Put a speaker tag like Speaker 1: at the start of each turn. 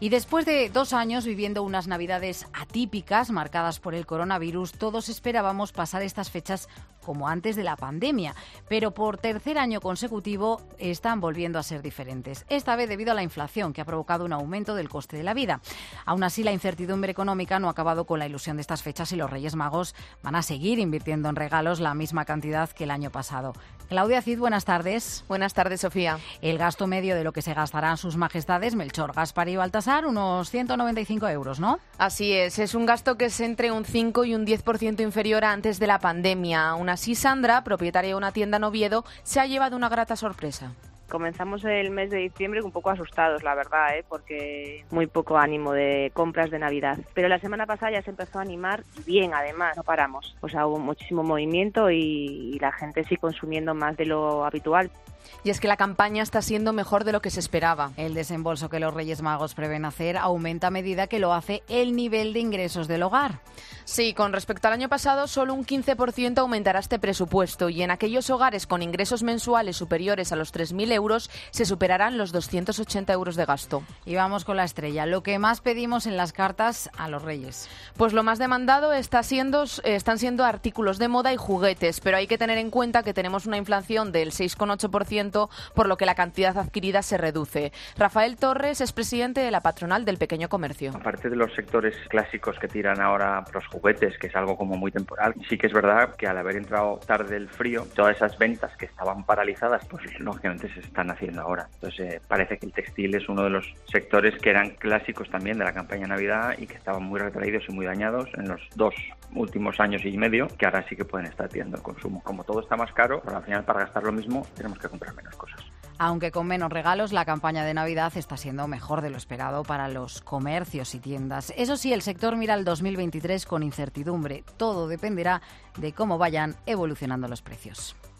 Speaker 1: Y después de 2 años viviendo unas navidades atípicas, marcadas por el coronavirus, todos esperábamos pasar estas fechas como antes de la pandemia, pero por tercer año consecutivo están volviendo a ser diferentes. Esta vez debido a la inflación, que ha provocado un aumento del coste de la vida. Aún así, la incertidumbre económica no ha acabado con la ilusión de estas fechas y los Reyes Magos van a seguir invirtiendo en regalos la misma cantidad que el año pasado. Claudia Cid, buenas tardes.
Speaker 2: Buenas tardes, Sofía.
Speaker 1: El gasto medio de lo que se gastarán sus majestades Melchor, Gaspar y Baltasar, unos 195 euros, ¿no?
Speaker 2: Así es un gasto que es entre un 5 y un 10% inferior a antes de la pandemia. Aún así, Sandra, propietaria de una tienda en Oviedo, se ha llevado una grata sorpresa.
Speaker 3: Comenzamos el mes de diciembre un poco asustados, la verdad, porque muy poco ánimo de compras de Navidad. Pero la semana pasada ya se empezó a animar bien, además, no paramos. O sea, hubo muchísimo movimiento y la gente sigue consumiendo más de lo habitual.
Speaker 2: Y es que la campaña está siendo mejor de lo que se esperaba.
Speaker 1: El desembolso que los Reyes Magos prevén hacer aumenta a medida que lo hace el nivel de ingresos del hogar.
Speaker 2: Sí, con respecto al año pasado, solo un 15% aumentará este presupuesto y en aquellos hogares con ingresos mensuales superiores a los 3.000 euros se superarán los 280 euros de gasto.
Speaker 1: Y vamos con la estrella. Lo que más pedimos en las cartas a los Reyes.
Speaker 2: Pues lo más demandado están siendo artículos de moda y juguetes, pero hay que tener en cuenta que tenemos una inflación del 6,8%, por lo que la cantidad adquirida se reduce. Rafael Torres es presidente de la patronal del pequeño comercio.
Speaker 4: Aparte de los sectores clásicos que tiran ahora los juguetes, que es algo como muy temporal, sí que es verdad que al haber entrado tarde el frío, todas esas ventas que estaban paralizadas, pues lógicamente se están haciendo ahora. Entonces parece que el textil es uno de los sectores que eran clásicos también de la campaña Navidad y que estaban muy retraídos y muy dañados en los 2 últimos años y medio, que ahora sí que pueden estar teniendo el consumo. Como todo está más caro, pero al final para gastar lo mismo tenemos que comprar menos cosas.
Speaker 1: Aunque con menos regalos, la campaña de Navidad está siendo mejor de lo esperado para los comercios y tiendas. Eso sí, el sector mira el 2023 con incertidumbre. Todo dependerá de cómo vayan evolucionando los precios.